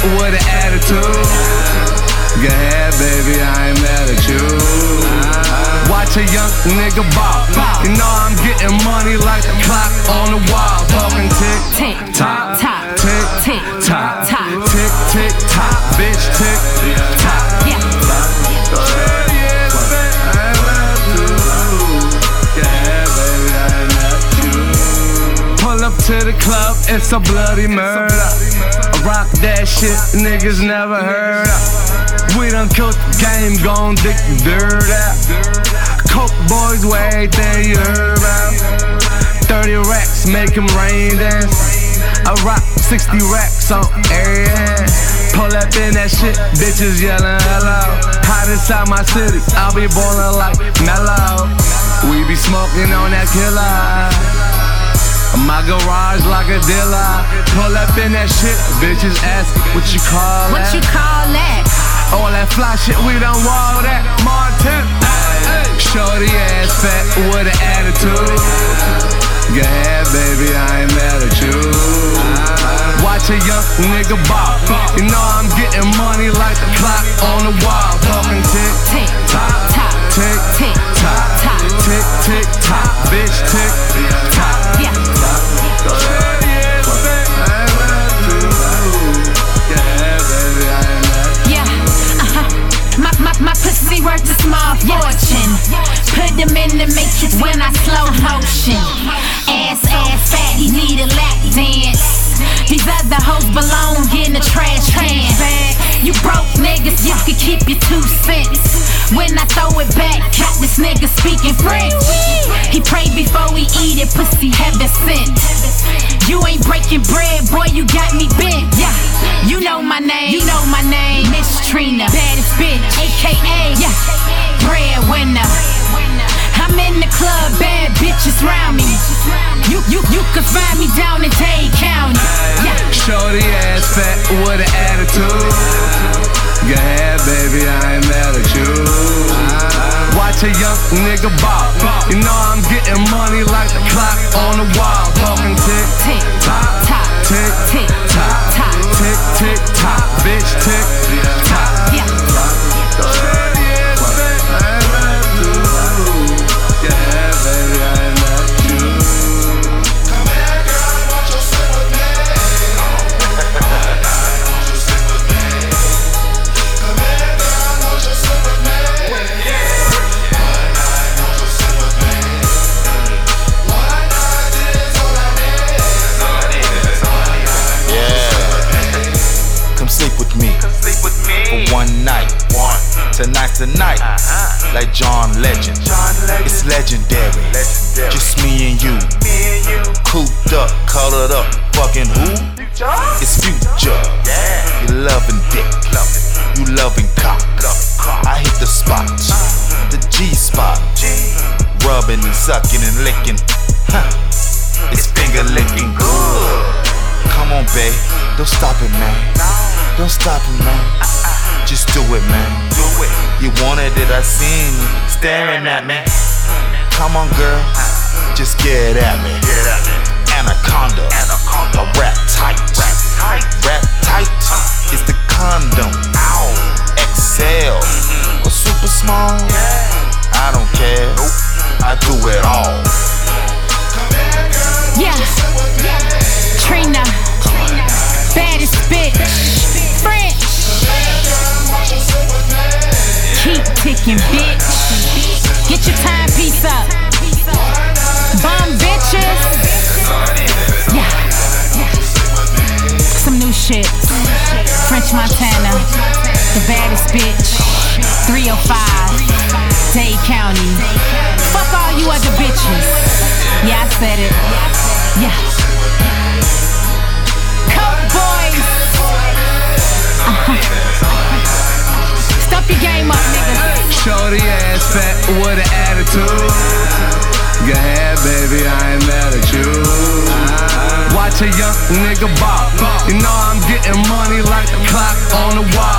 with an attitude. Go ahead, baby, I ain't mad at you. Watch a young nigga ball. You know I'm getting money like the clock on the wall. Talking tick, tock, tick, tick, tock, tick, tick, tock, bitch, tick, tock. Yeah. Pull up to the club, it's a bloody murder. I rock that shit, niggas never heard of. We done killed the game, gon' dig the dirt out. Coke boys with everything you heard about. 30 racks, make them rain dance. I rock 60 racks on every hand. Pull up in that shit, bitches yelling hello. Hot inside my city, I'll be ballin' like Mellow. We be smoking on that killer. My garage like a dealer. Pull up in that shit, bitches ask what you call that? What you call that? All that fly shit, we done wall that. Martin, shorty ass fat with an attitude. Go ahead, baby, I ain't mad at you. Watch a young nigga ball. You know I'm getting money like the clock on the wall. Talking tick, Tick, tock, tock, tick, tick, tock, tock. tick, tick, tock, bitch, tick, tock. Yeah. My pussy worth a small fortune. Put them in the matrix when I slow motion. Ass fat, he need a lap dance. These other hoes belong in the trash can. You broke niggas, you can keep your 2 cents. When I throw it back, got this nigga speaking French. He prayed before we eat it, pussy heaven sent. You ain't breaking bread, boy, you got me bent. Yeah, you know my name, you know my name. Miss Trina, baddest bitch, AKA, yeah, breadwinner. I'm in the club, bad bitches round me. You can find me down in Dade County. Yeah. Shorty ass fat with an attitude. Go ahead, baby, I ain't mad at you. Watch a young nigga ball. You know I'm getting money like the clock on the wall. Talking tick, Tick, tock, tock, tick, tick, tock, tock. tick, tick, tock, bitch, tick, tock. Yeah. Tonight, like John Legend. It's legendary. Just me and you. Cooped up, colored up, fucking who? It's Future. You loving dick, you loving cock. I hit the spot, the G-spot. Rubbing and sucking and licking. It's finger licking good. Come on, babe, don't stop it, man. Don't stop it, man. Just do it, man. You wanted it, I seen you staring at me. Come on, girl, just get at me. Anaconda, a rap tight. Rap tight is the condom. XL or super small. I don't care. I do it all. Yeah. Trina, baddest bitch. French. Keep ticking, bitch. Get your timepiece up. Bum bitches. Yeah. Some new shit. French Montana. The baddest bitch. 305. Dade County. Fuck all you other bitches. Yeah, I said it. Yeah. Coke boys. Step your game up, nigga. Shorty ass fat with an attitude. Go ahead, baby, I ain't mad at you. Watch a young nigga ball. You know I'm getting money like the clock on the wall.